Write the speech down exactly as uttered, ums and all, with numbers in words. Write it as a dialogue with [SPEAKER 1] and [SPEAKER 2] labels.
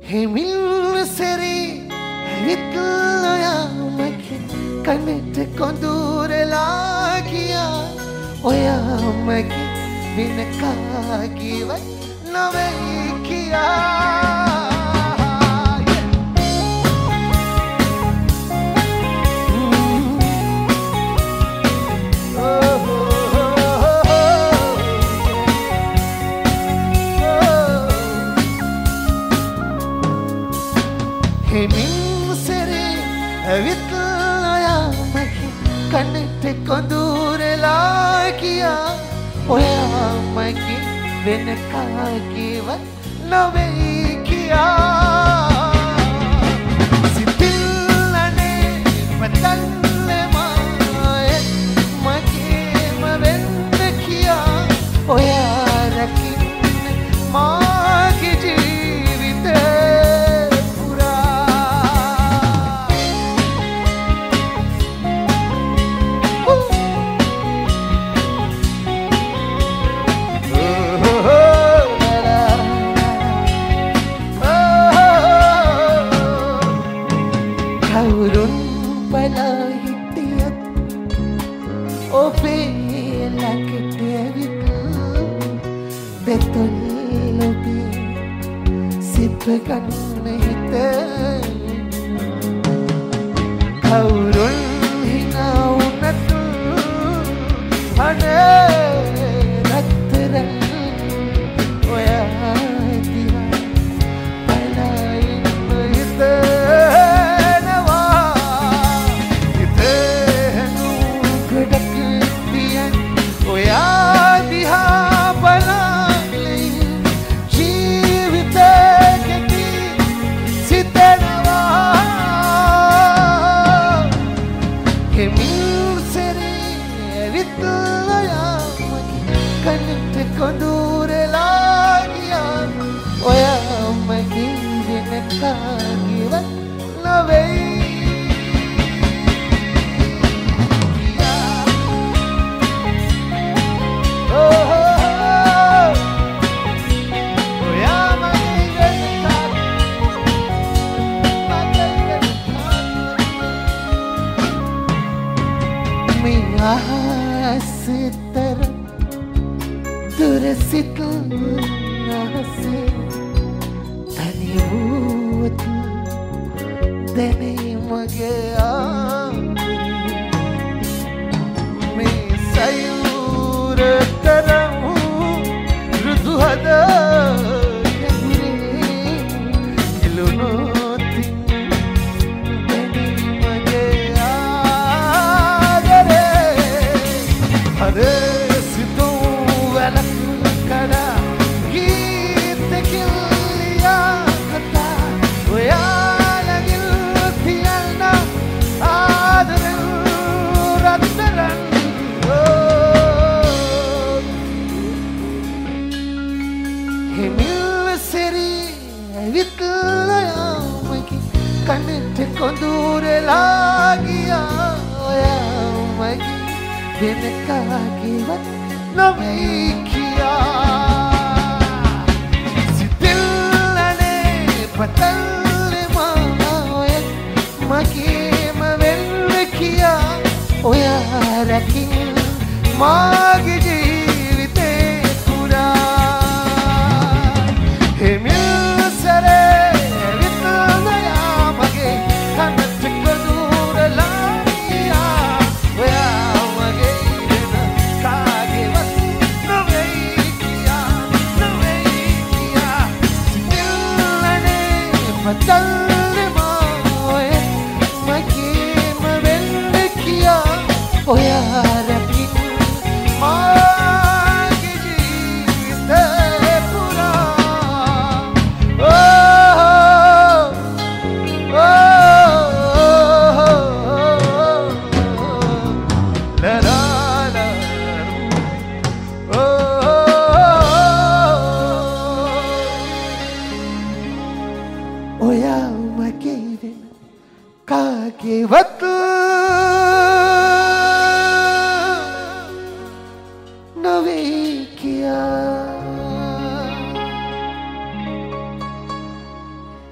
[SPEAKER 1] හිමිල් සෙරේ ඇවිත්ලා යාමගේ කනට කොඳුරලා ගියා ඔයා මගේ වෙන කාගේවත් නොවේ කියා හිමින් සෙරේ ඇවිත්ලා යාමගේ කනට කොඳුරලා ගියා ඔයා මගේ වෙන කාගේවත් නොවේ කියා සිතිල්ලනේ පතන්නේ මාය මගේම වෙන්න කියා ඔයා රකින්න මාගේ ජීවිතේ කවුරුන් බලා හිටියත් ඔබේ ළඟට ඇවිත් දෙතොල් ලොබේ සිප ගන්න හිත කවුරුන් හිනා වුණත් අනේ රත්තරන් ඔයා දිහා බලා ඉන්න හිත කොඳුරලා ගියා ඔයා මගේ වෙන කාගේවත් නොවේ ආසිතර දුර සිට ආසේ තනි වූත් දැනේ මගේ මේ සයුර තරම් රුදු හද කනට කොඳුරලා ගියා ඔයා මගේ වෙන කාගේවත් නොවේ කියා සිතිල්ලනේ පතන්නේ මාය මගේම වෙන්න කියා ඔයා රැකින්න මාගේ ජීවිතේ පුරා හිමිල් සරේ Done.